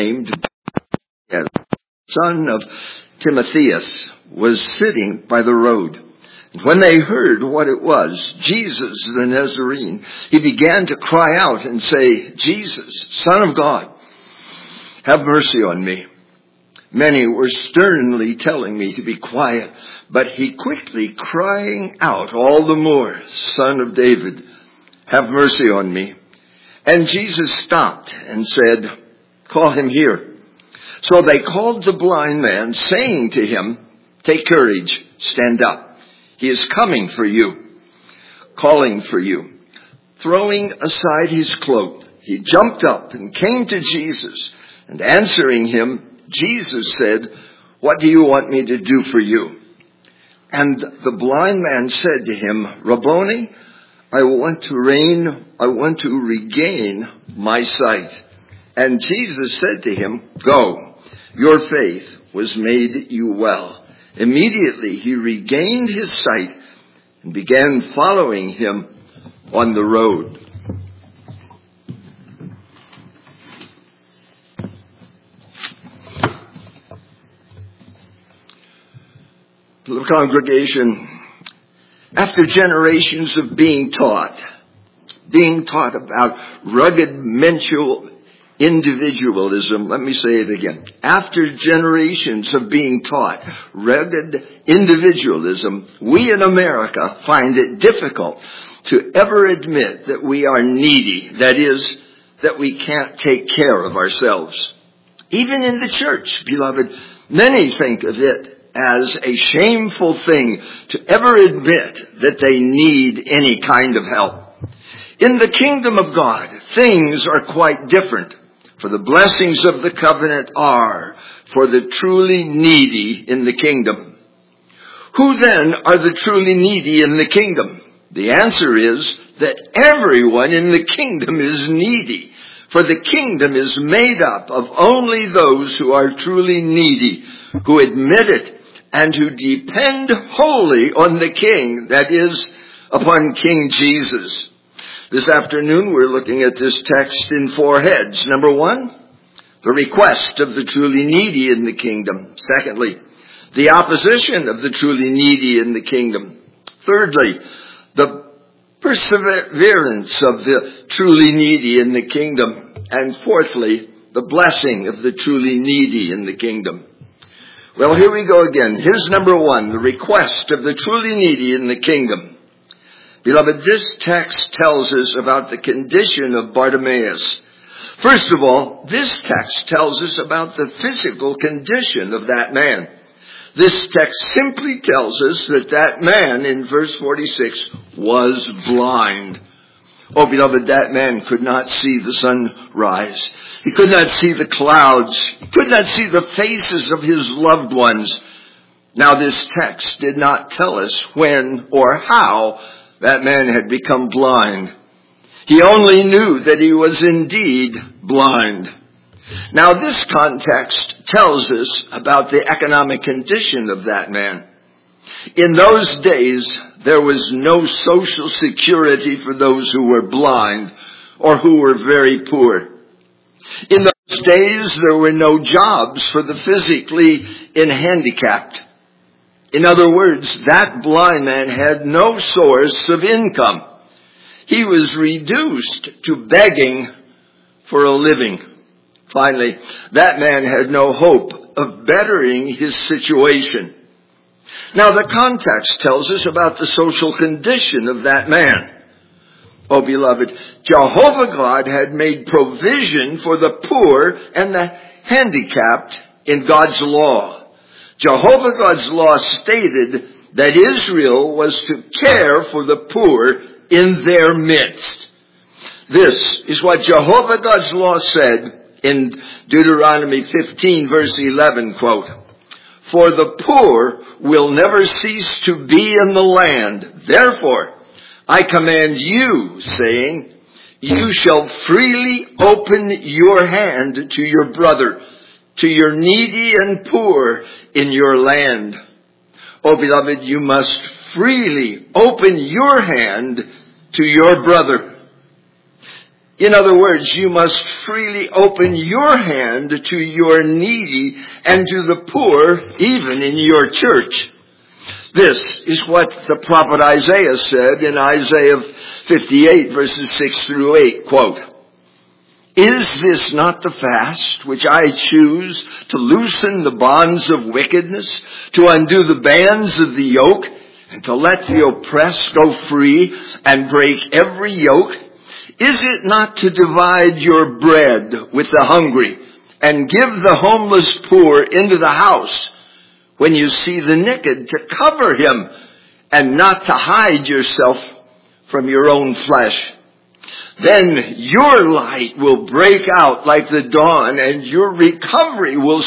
named son of Timotheus was sitting by the road. And when they heard what it was, Jesus the Nazarene, he began to cry out and say, "Jesus, Son of God, have mercy on me." Many were sternly telling me to be quiet, but he quickly crying out all the more, "Son of David, have mercy on me." And Jesus stopped and said, "Call him here." So they called the blind man, saying to him, "Take courage, stand up. He is coming for you, calling for you." Throwing aside his cloak, he jumped up and came to Jesus. And answering him, Jesus said, "What do you want me to do for you?" And the blind man said to him, "Rabboni, I want to regain my sight." And Jesus said to him, "Go, your faith was made you well." Immediately he regained his sight and began following him on the road. The congregation, after generations of being taught about rugged mental individualism, let me say it again. After generations of being taught rugged individualism, we in America find it difficult to ever admit that we are needy. That is, that we can't take care of ourselves. Even in the church, beloved, many think of it as a shameful thing to ever admit that they need any kind of help. In the kingdom of God, things are quite different. For the blessings of the covenant are for the truly needy in the kingdom. Who then are the truly needy in the kingdom? The answer is that everyone in the kingdom is needy. For the kingdom is made up of only those who are truly needy, who admit it, and who depend wholly on the King, that is, upon King Jesus. This afternoon we're looking at this text in 4 heads. Number 1, the request of the truly needy in the kingdom. Secondly, the opposition of the truly needy in the kingdom. Thirdly, the perseverance of the truly needy in the kingdom. And fourthly, the blessing of the truly needy in the kingdom. Well, here we go again. Here's number 1, the request of the truly needy in the kingdom. Beloved, this text tells us about the condition of Bartimaeus. First of all, this text tells us about the physical condition of that man. This text simply tells us that that man, in verse 46, was blind. Oh, beloved, that man could not see the sun rise. He could not see the clouds. He could not see the faces of his loved ones. Now, this text did not tell us when or how that man had become blind. He only knew that he was indeed blind. Now, this context tells us about the economic condition of that man. In those days, there was no social security for those who were blind or who were very poor. In those days, there were no jobs for the physically handicapped. In other words, that blind man had no source of income. He was reduced to begging for a living. Finally, that man had no hope of bettering his situation. Now, the context tells us about the social condition of that man. Oh, beloved, Jehovah God had made provision for the poor and the handicapped in God's law. Jehovah God's law stated that Israel was to care for the poor in their midst. This is what Jehovah God's law said in Deuteronomy 15, verse 11, quote, "For the poor will never cease to be in the land. Therefore, I command you, saying, you shall freely open your hand to your brother, to your needy and poor in your land." Oh, beloved, you must freely open your hand to your brother. In other words, you must freely open your hand to your needy and to the poor, even in your church. This is what the prophet Isaiah said in Isaiah 58 verses 6 through 8, quote, "Is this not the fast which I choose to loosen the bonds of wickedness, to undo the bands of the yoke, and to let the oppressed go free and break every yoke? Is it not to divide your bread with the hungry and give the homeless poor into the house? When you see the naked, to cover him and not to hide yourself from your own flesh? Then your light will break out like the dawn, and your recovery will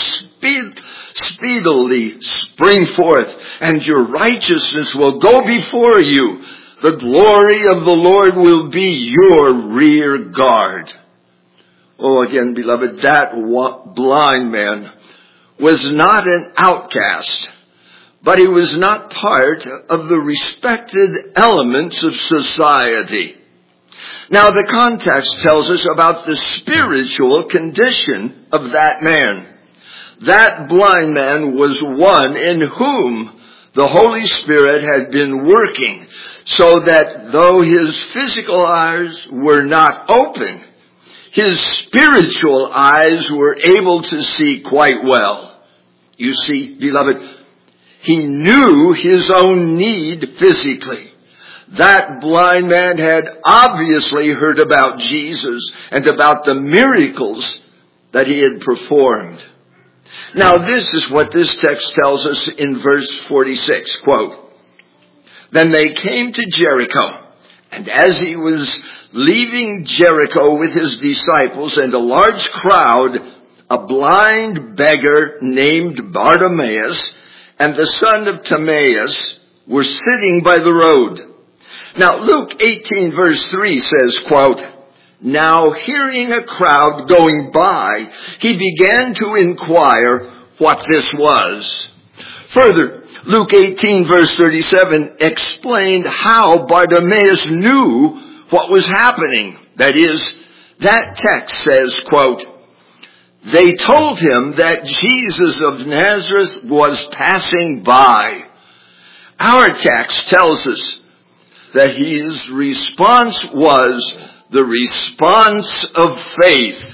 speedily spring forth, and your righteousness will go before you. The glory of the Lord will be your rear guard." Oh, again, beloved, that blind man was not an outcast, but he was not part of the respected elements of society. Now, the context tells us about the spiritual condition of that man. That blind man was one in whom the Holy Spirit had been working, so that though his physical eyes were not open, his spiritual eyes were able to see quite well. You see, beloved, he knew his own need physically. That blind man had obviously heard about Jesus and about the miracles that he had performed. Now, this is what this text tells us in verse 46, quote, "Then they came to Jericho, and as he was leaving Jericho with his disciples and a large crowd, a blind beggar named Bartimaeus and the son of Timaeus were sitting by the road." Now, Luke 18 verse 3 says, quote, "Now hearing a crowd going by, he began to inquire what this was." Further, Luke 18 verse 37 explained how Bartimaeus knew what was happening. That is, that text says, quote, "They told him that Jesus of Nazareth was passing by." Our text tells us that his response was the response of faith.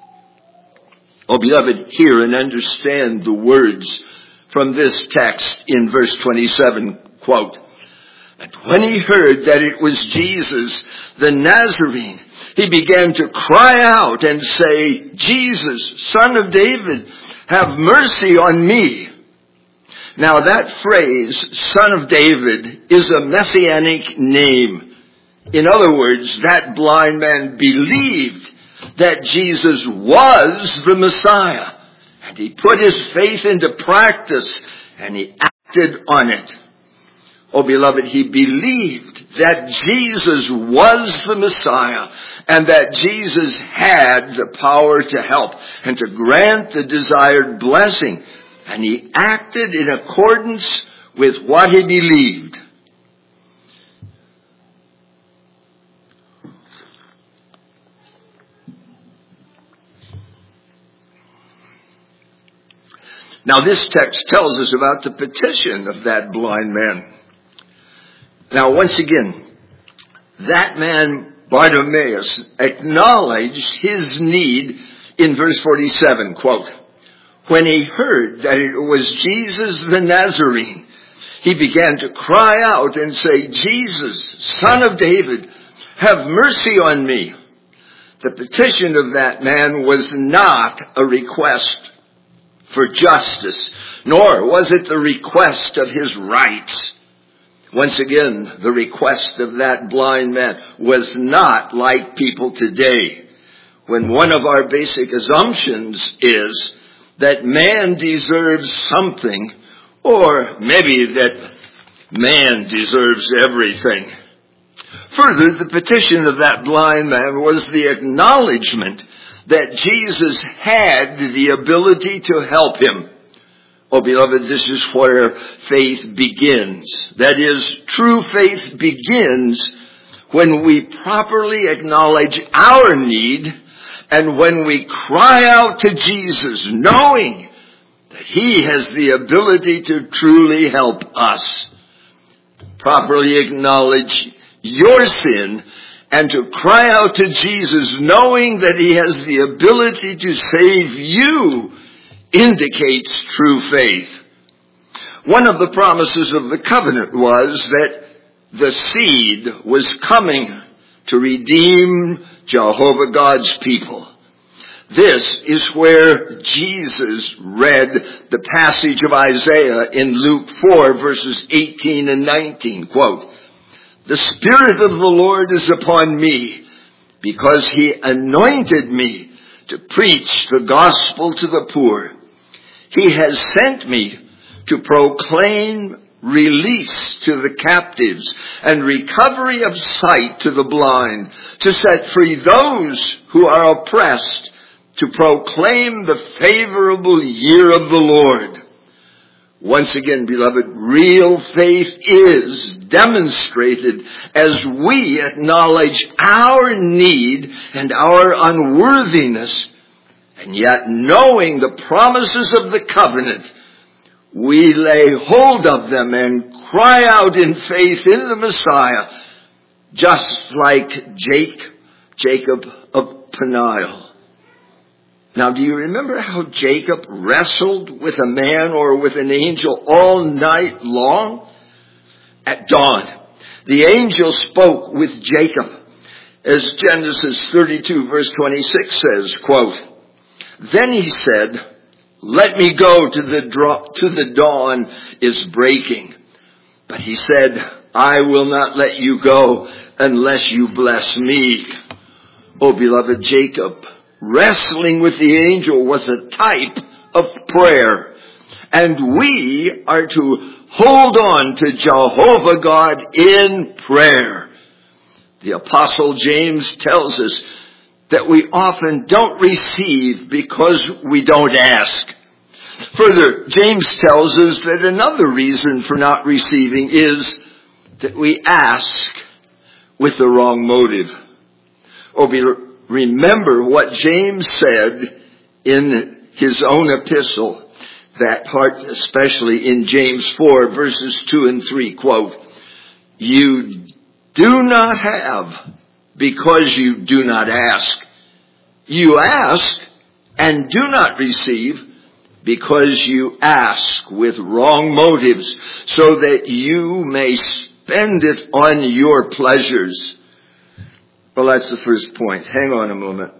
Oh, beloved, hear and understand the words from this text in verse 27, quote, "And when he heard that it was Jesus, the Nazarene, he began to cry out and say, 'Jesus, Son of David, have mercy on me.'" Now that phrase, Son of David, is a messianic name. In other words, that blind man believed that Jesus was the Messiah, and he put his faith into practice, and he acted on it. Oh, beloved, he believed that Jesus was the Messiah, and that Jesus had the power to help and to grant the desired blessing, and he acted in accordance with what he believed. Now, this text tells us about the petition of that blind man. Now, once again, that man, Bartimaeus, acknowledged his need in verse 47, quote, "When he heard that it was Jesus the Nazarene, he began to cry out and say, 'Jesus, Son of David, have mercy on me.'" The petition of that man was not a request for justice, nor was it the request of his rights. Once again, the request of that blind man was not like people today, when one of our basic assumptions is that man deserves something, or maybe that man deserves everything. Further, the petition of that blind man was the acknowledgement that Jesus had the ability to help him. Oh, beloved, this is where faith begins. That is, true faith begins when we properly acknowledge our need and when we cry out to Jesus, knowing that He has the ability to truly help us. Properly acknowledge your sin and to cry out to Jesus, knowing that He has the ability to save you, indicates true faith. One of the promises of the covenant was that the seed was coming to redeem Jehovah God's people. This is where Jesus read the passage of Isaiah in Luke 4, verses 18 and 19. Quote, "The Spirit of the Lord is upon me, because He anointed me to preach the gospel to the poor. He has sent me to proclaim release to the captives and recovery of sight to the blind, to set free those who are oppressed, to proclaim the favorable year of the Lord." Once again, beloved, real faith is demonstrated as we acknowledge our need and our unworthiness, and yet knowing the promises of the covenant, we lay hold of them and cry out in faith in the Messiah, just like Jacob of Peniel. Now, do you remember how Jacob wrestled with a man or with an angel all night long? At dawn, the angel spoke with Jacob, as Genesis 32 verse 26 says, quote, "Then he said, 'Let me go to the dawn is breaking.' But he said, 'I will not let you go unless you bless me.'" Oh, beloved, Jacob wrestling with the angel was a type of prayer. And we are to hold on to Jehovah God in prayer. The Apostle James tells us that we often don't receive because we don't ask. Further, James tells us that another reason for not receiving is that we ask with the wrong motive. Remember what James said in his own epistle, that part especially in James 4 verses 2 and 3, quote, "You do not have because you do not ask. You ask and do not receive because you ask with wrong motives, so that you may spend it on your pleasures." Well, that's the first point. Hang on a moment.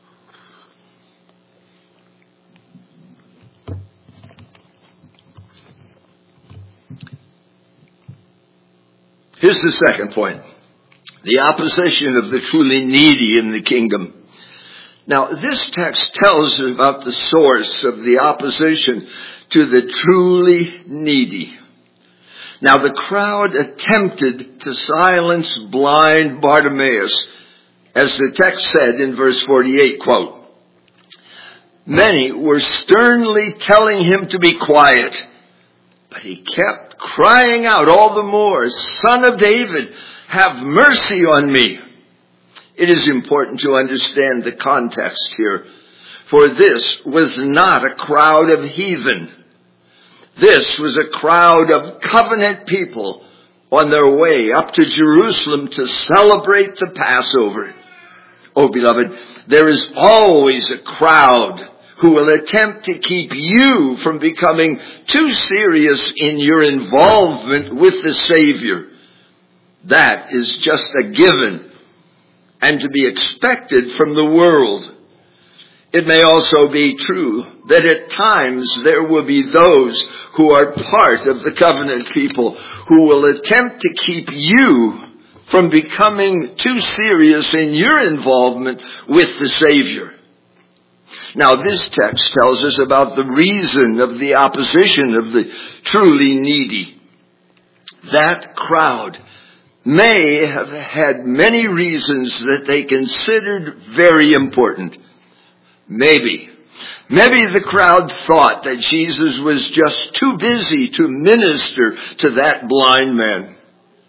Here's the second point. The opposition of the truly needy in the kingdom. Now, this text tells us about the source of the opposition to the truly needy. Now, the crowd attempted to silence blind Bartimaeus, as the text said in verse 48, quote, "Many were sternly telling him to be quiet, but he kept crying out all the more, 'Son of David, have mercy on me.'" It is important to understand the context here, for this was not a crowd of heathen. This was a crowd of covenant people on their way up to Jerusalem to celebrate the Passover. Oh, beloved, there is always a crowd who will attempt to keep you from becoming too serious in your involvement with the Savior. That is just a given and to be expected from the world. It may also be true that at times there will be those who are part of the covenant people who will attempt to keep you from becoming too serious in your involvement with the Savior. Now, this text tells us about the reason of the opposition of the truly needy. That crowd may have had many reasons that they considered very important. Maybe the crowd thought that Jesus was just too busy to minister to that blind man.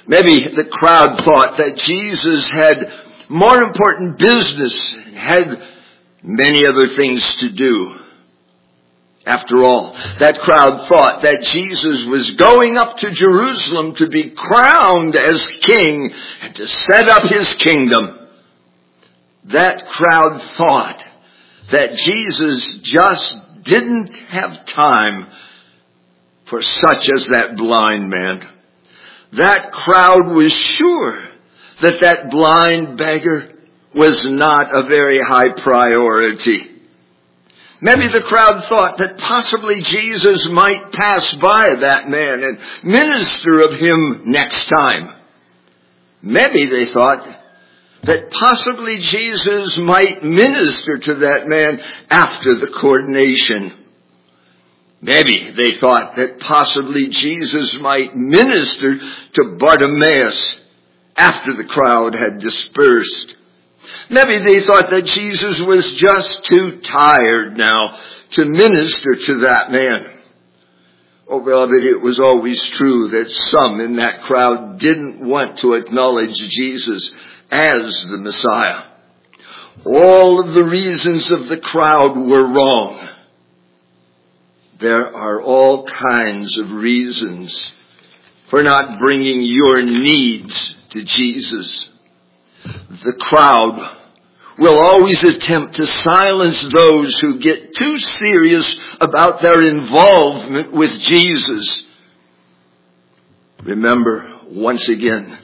Maybe the crowd thought that Jesus had more important business and had many other things to do. After all, that crowd thought that Jesus was going up to Jerusalem to be crowned as king and to set up his kingdom. That crowd thought that Jesus just didn't have time for such as that blind man. That crowd was sure that that blind beggar was not a very high priority. Maybe the crowd thought that possibly Jesus might pass by that man and minister of him next time. Maybe they thought that possibly Jesus might minister to that man after the coronation. Maybe they thought that possibly Jesus might minister to Bartimaeus after the crowd had dispersed. Maybe they thought that Jesus was just too tired now to minister to that man. Oh, beloved, it was always true that some in that crowd didn't want to acknowledge Jesus as the Messiah. All of the reasons of the crowd were wrong. There are all kinds of reasons for not bringing your needs to Jesus. The crowd will always attempt to silence those who get too serious about their involvement with Jesus. Remember, once again,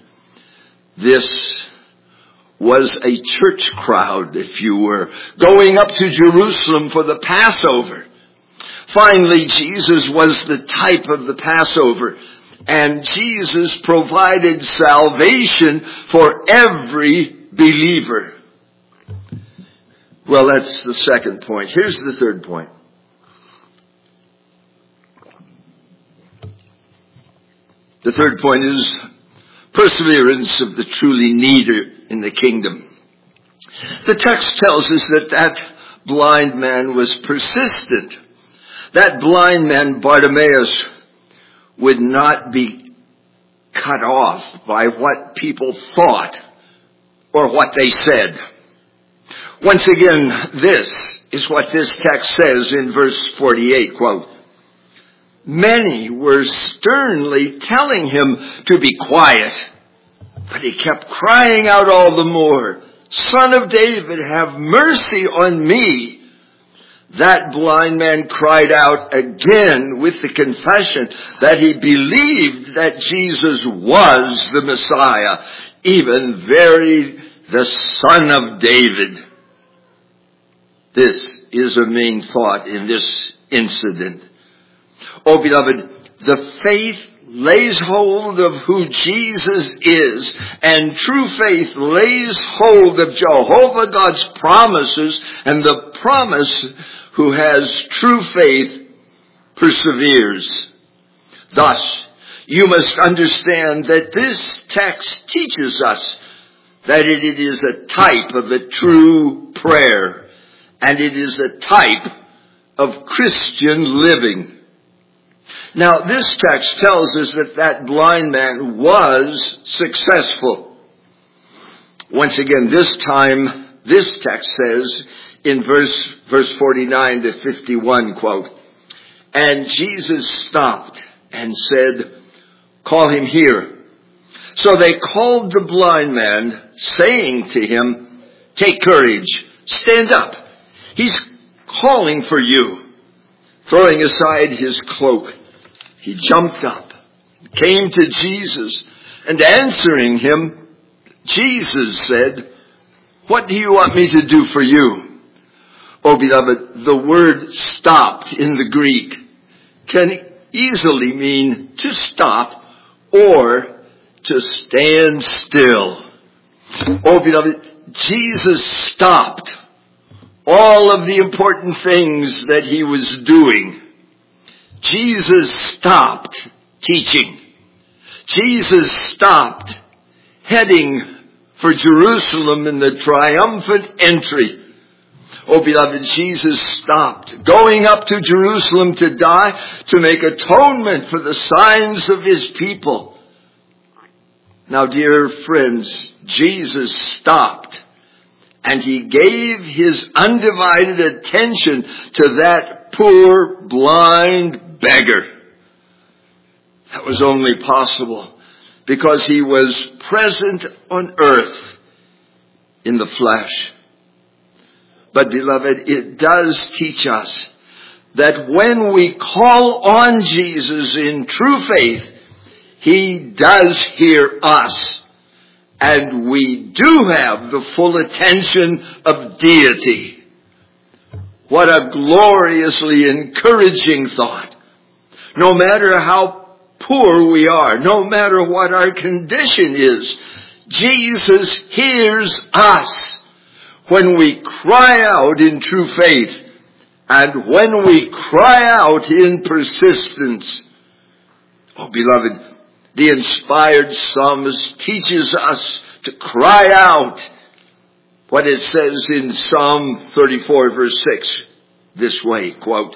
this was a church crowd, if you were, going up to Jerusalem for the Passover. Finally, Jesus was the type of the Passover, and Jesus provided salvation for every believer. Well, that's the second point. Here's the third point. The third point is perseverance of the truly needy in the kingdom. The text tells us that that blind man was persistent. That blind man, Bartimaeus, would not be cut off by what people thought or what they said. Once again, this is what this text says in verse 48, quote, "Many were sternly telling him to be quiet, but he kept crying out all the more, 'Son of David, have mercy on me.' That blind man cried out again with the confession that he believed that Jesus was the Messiah, even very the Son of David." This is a main thought in this incident. Oh, beloved, the faith lays hold of who Jesus is, and true faith lays hold of Jehovah God's promises, and the promise who has true faith perseveres. Thus, you must understand that this text teaches us that it is a type of a true prayer, and it is a type of Christian living. Now, this text tells us that that blind man was successful. Once again, this time, this text says in verse 49 to 51, quote, "And Jesus stopped and said, 'Call him here.' So they called the blind man, saying to him, 'Take courage, stand up. He's calling for you.' Throwing aside his cloak, he jumped up, came to Jesus, and answering him, Jesus said, 'What do you want me to do for you?' Oh, beloved, the word stopped in the Greek can easily mean to stop or to stand still. Oh, beloved, Jesus stopped all of the important things that he was doing. Jesus stopped teaching. Jesus stopped heading for Jerusalem in the triumphant entry. Oh, beloved, Jesus stopped going up to Jerusalem to die, to make atonement for the sins of his people. Now, dear friends, Jesus stopped and he gave his undivided attention to that poor, blind beggar. That was only possible because he was present on earth in the flesh. But beloved, it does teach us that when we call on Jesus in true faith, he does hear us. And we do have the full attention of deity. What a gloriously encouraging thought. No matter how poor we are, no matter what our condition is, Jesus hears us when we cry out in true faith and when we cry out in persistence. Oh, beloved, the inspired psalmist teaches us to cry out what it says in Psalm 34 verse 6 this way, quote,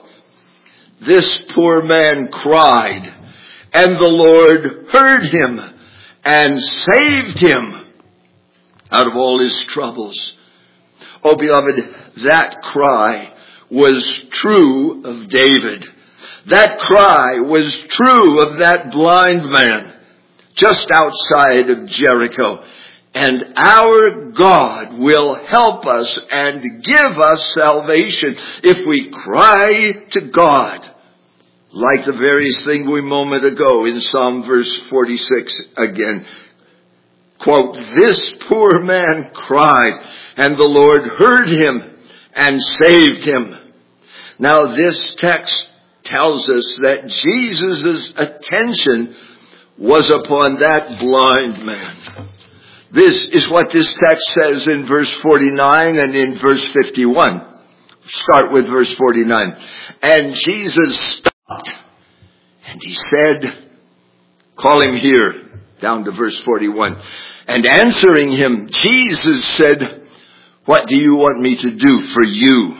"This poor man cried, and the Lord heard him and saved him out of all his troubles." Oh, beloved, that cry was true of David. That cry was true of that blind man just outside of Jericho. And our God will help us and give us salvation if we cry to God. Like the very thing we moment ago in Psalm verse 46 again. Quote, "This poor man cried, and the Lord heard him and saved him." Now this text tells us that Jesus' attention was upon that blind man. This is what this text says in verse 49 and in verse 51. Start with verse 49. "And Jesus stopped, and he said," call him here, down to verse 41. "And answering him, Jesus said, 'What do you want me to do for you?'"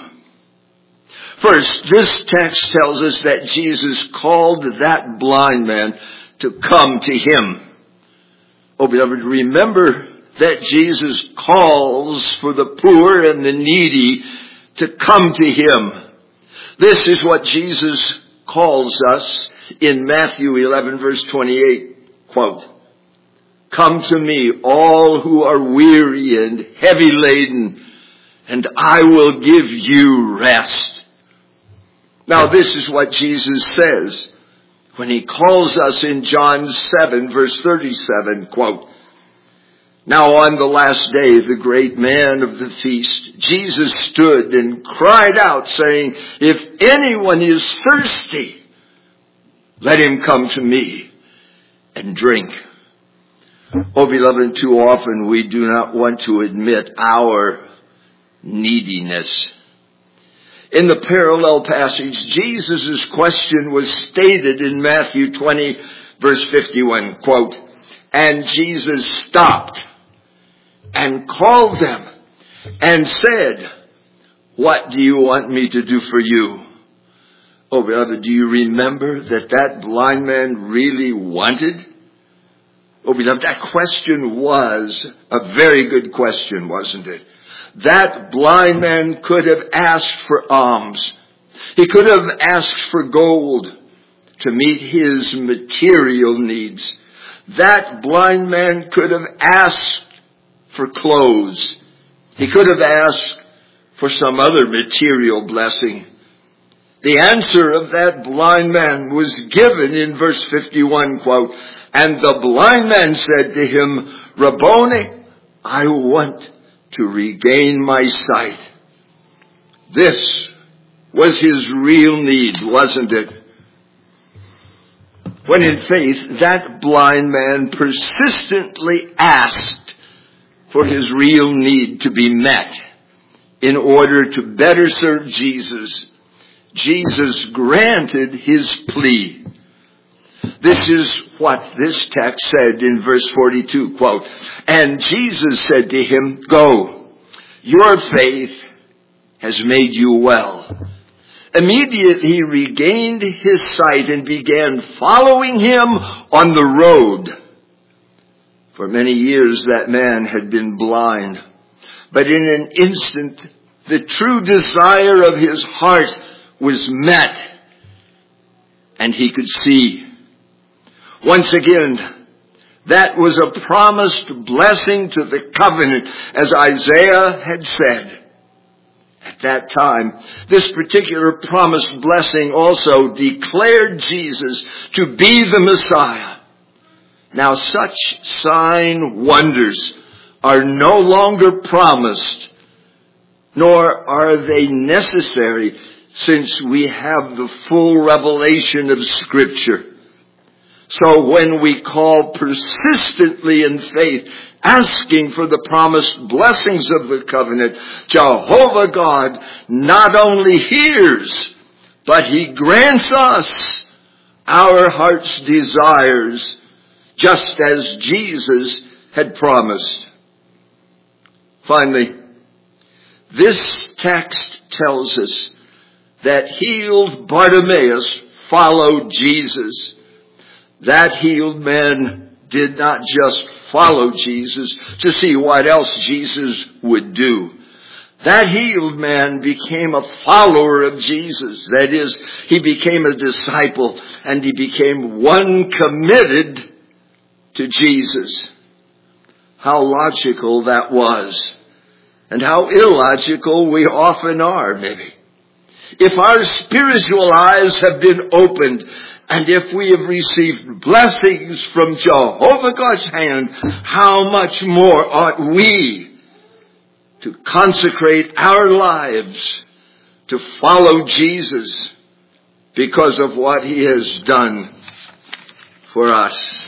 First, this text tells us that Jesus called that blind man to come to him. Oh, beloved, remember that Jesus calls for the poor and the needy to come to him. This is what Jesus calls us in Matthew 11 verse 28. Quote, "Come to me, all who are weary and heavy laden, and I will give you rest." Now this is what Jesus says when he calls us in John 7 verse 37, quote, "Now on the last day, the great man of the feast, Jesus stood and cried out saying, 'If anyone is thirsty, let him come to me and drink.'" Oh, beloved, too often we do not want to admit our neediness. In the parallel passage, Jesus' question was stated in Matthew 20 verse 51, quote, "And Jesus stopped and called them and said, 'What do you want me to do for you?'" Oh, beloved, do you remember that blind man really wanted? Oh, beloved, that question was a very good question, wasn't it? That blind man could have asked for alms. He could have asked for gold to meet his material needs. That blind man could have asked for clothes. He could have asked for some other material blessing. The answer of that blind man was given in verse 51, quote, "And the blind man said to him, 'Rabboni, I want to regain my sight.'" This was his real need, wasn't it? When in faith, that blind man persistently asked for his real need to be met in order to better serve Jesus, Jesus granted his plea. This is what this text said in verse 42, quote, "And Jesus said to him, 'Go, your faith has made you well.' Immediately he regained his sight and began following him on the road." For many years that man had been blind. But in an instant, the true desire of his heart was met, and he could see. Once again, that was a promised blessing to the covenant, as Isaiah had said. At that time, this particular promised blessing also declared Jesus to be the Messiah. Now such sign wonders are no longer promised, nor are they necessary, since we have the full revelation of Scripture. So when we call persistently in faith, asking for the promised blessings of the covenant, Jehovah God not only hears, but He grants us our heart's desires, just as Jesus had promised. Finally, this text tells us that healed Bartimaeus followed Jesus. That healed man did not just follow Jesus to see what else Jesus would do. That healed man became a follower of Jesus. That is, he became a disciple, and he became one committed to Jesus. How logical that was, and how illogical we often are, maybe. If our spiritual eyes have been opened, and if we have received blessings from Jehovah God's hand, how much more ought we to consecrate our lives to follow Jesus because of what He has done for us.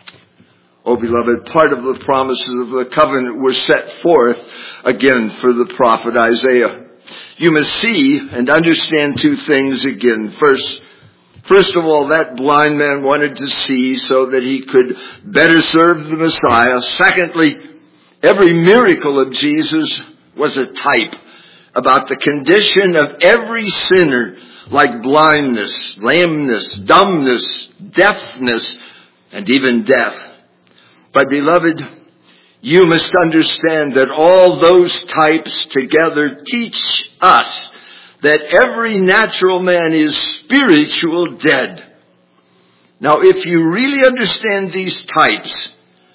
Oh, beloved, part of the promises of the covenant were set forth again for the prophet Isaiah. You must see and understand two things again. First of all, that blind man wanted to see so that he could better serve the Messiah. Secondly, every miracle of Jesus was a type about the condition of every sinner, like blindness, lameness, dumbness, deafness, and even death. But beloved, you must understand that all those types together teach us that every natural man is spiritual dead. Now, if you really understand these types,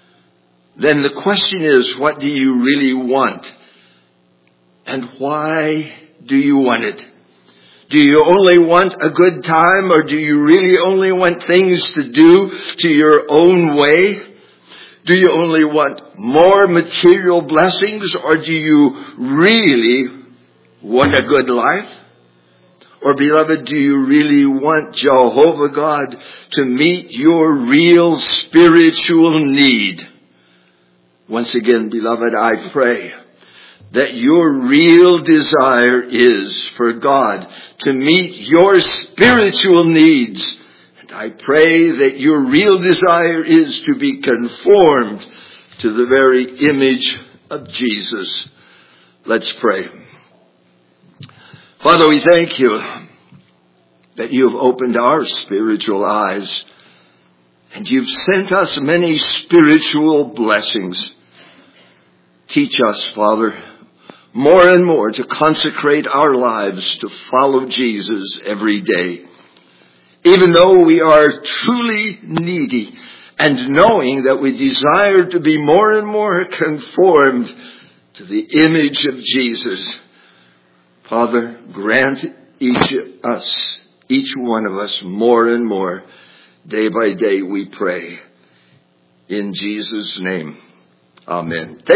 then the question is, what do you really want? And why do you want it? Do you only want a good time, or do you really only want things to do to your own way? Do you only want more material blessings, or do you really want a good life? Or, beloved, do you really want Jehovah God to meet your real spiritual need? Once again, beloved, I pray that your real desire is for God to meet your spiritual needs. And I pray that your real desire is to be conformed to the very image of Jesus. Let's pray. Father, we thank you that you have opened our spiritual eyes, and you've sent us many spiritual blessings. Teach us, Father, more and more to consecrate our lives to follow Jesus every day. Even though we are truly needy, and knowing that we desire to be more and more conformed to the image of Jesus, Father, grant each one of us more and more, day by day, we pray. In Jesus' name, amen.